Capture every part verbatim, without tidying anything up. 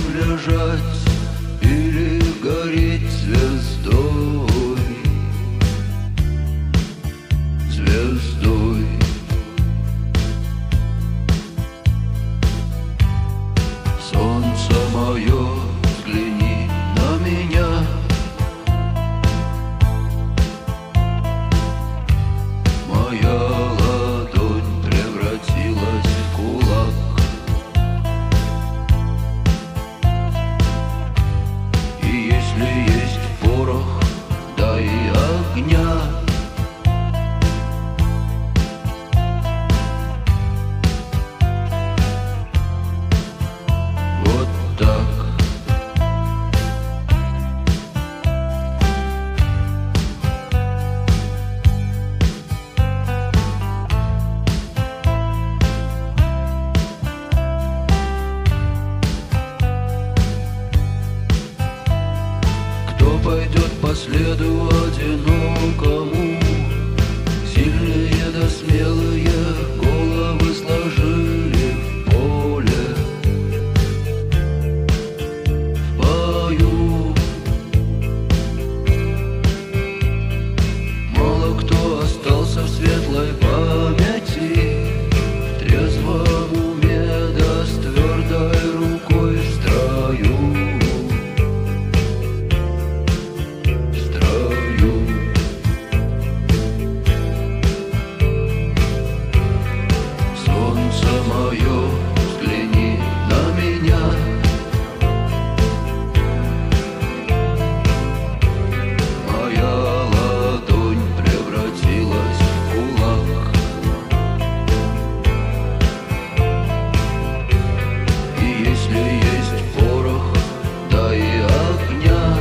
лежать или гореть звездой, звездой. Солнце мое, взгляни на меня. Моя ладонь превратилась в кулак. И если есть порох, дай огня. Вот так. Кто пойдет по следу одинокому? Сильные да смелые головы сложили в поле, в бою. Мало кто остался в светлой памяти, в трезвом уме да с твердой рукой в строю. Мое, взгляни на меня. Моя ладонь превратилась в кулак. И если есть порох, дай огня.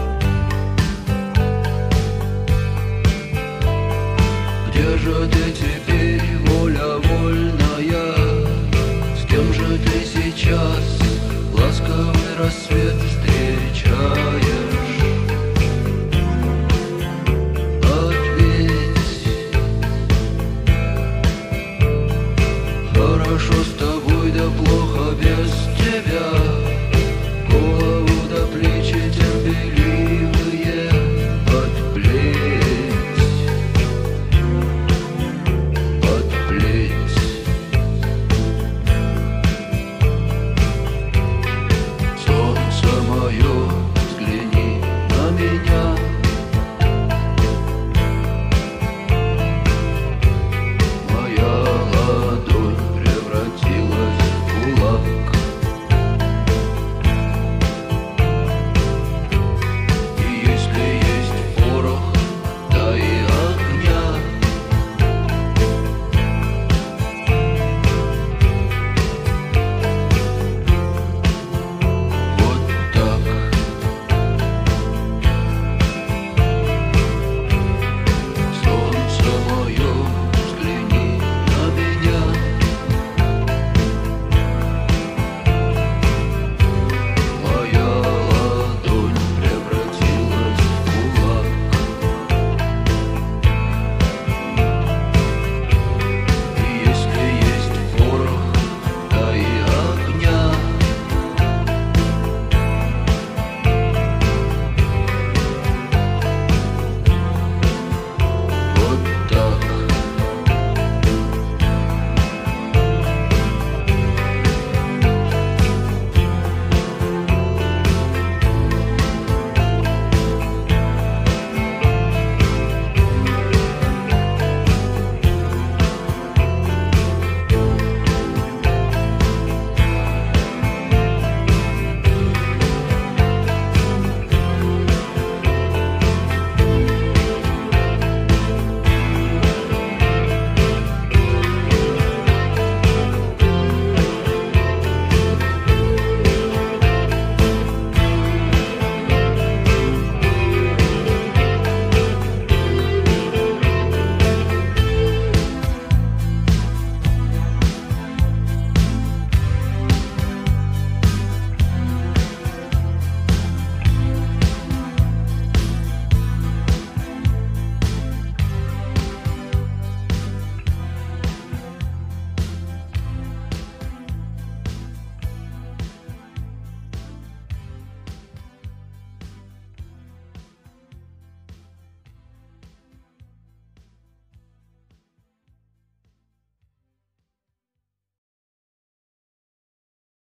Где же дети?